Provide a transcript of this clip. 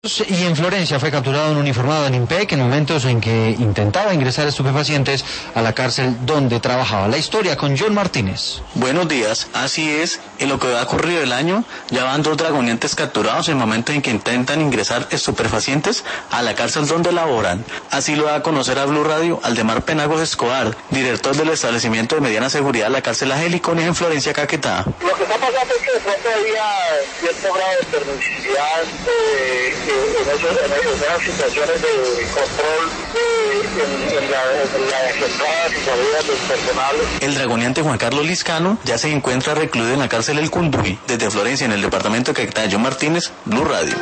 Y en Florencia fue capturado un uniformado del IMPEC en momentos en que intentaba ingresar estupefacientes a la cárcel donde trabajaba. La historia con John Martínez. Buenos días, así es, en lo que va a ocurrir el año ya van 2 dragonientes capturados en momentos en que intentan ingresar estupefacientes a la cárcel donde laboran. Así lo da a conocer a Blue Radio Aldemar Penagos Escobar, director del establecimiento de mediana seguridad de la cárcel La Heliconia en Florencia, Caquetá. Lo que está pasando es que de pronto había cierto grado de permisividad en esas situaciones de control en las entradas y salidas del personal. El dragoniante Juan Carlos Liscano ya se encuentra recluido en la cárcel El Cunduy. Desde Florencia, en el departamento de Caquetá, John Martínez, Blue Radio.